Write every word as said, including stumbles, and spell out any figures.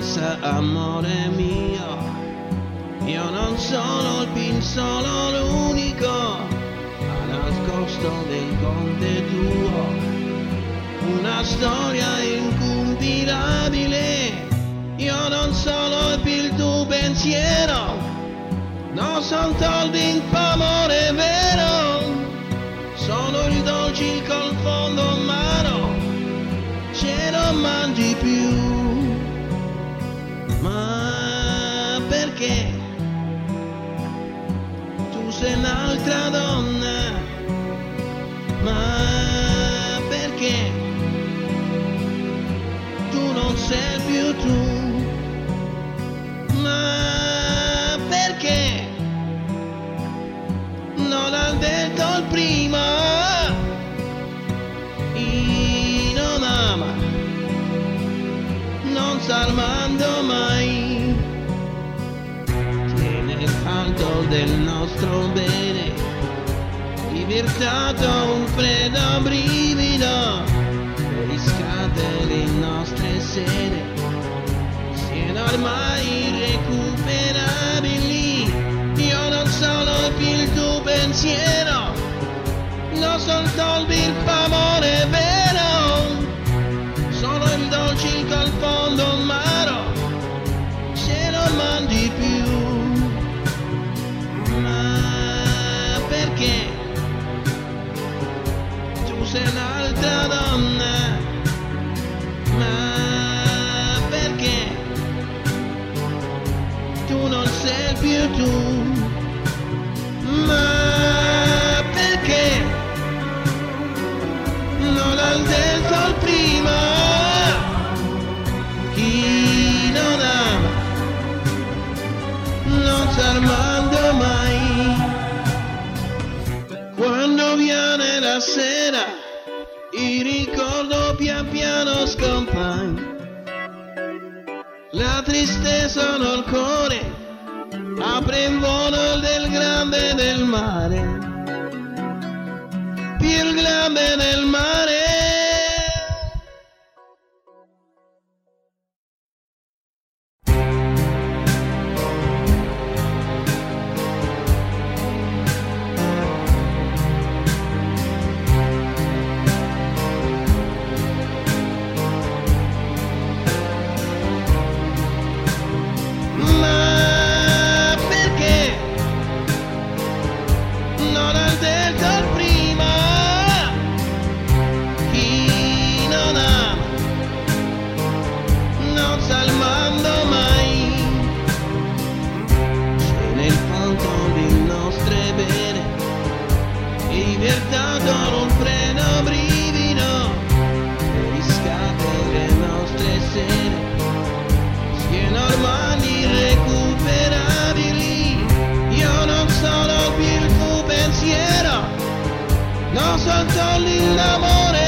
pensa, amore mio, io non sono il pinsolo l'unico a nascosto del conte tuo, una storia incompilabile. Io non sono più il tuo pensiero, non son soldi amore vero, sono il dolce col fondo amaro, se non mangi più. Ma perché tu sei un'altra donna? Ma perché tu non sei più tu? Ma perché non ha detto il prima? Chi non ama non sta amando mai. Tiene il canto del nostro bene, libertato un freddo brivido, riscatte le nostre sere, siano ormai irrecuperabili. Io non sono più il tuo pensiero, non sono soldi il amore vero, sono il dolce col fondo amaro, se non mangi più. Ma perché tu sei un'altra donna? Ma perché tu non sei più tu? Ma perché non ha detto il prima? Chi non ama non sta amando mai. Quando viene la sera il ricordo pian piano scompare, la tristezza nel cuore apre il volo del grande del mare, più grande del mare. Non so il l'amore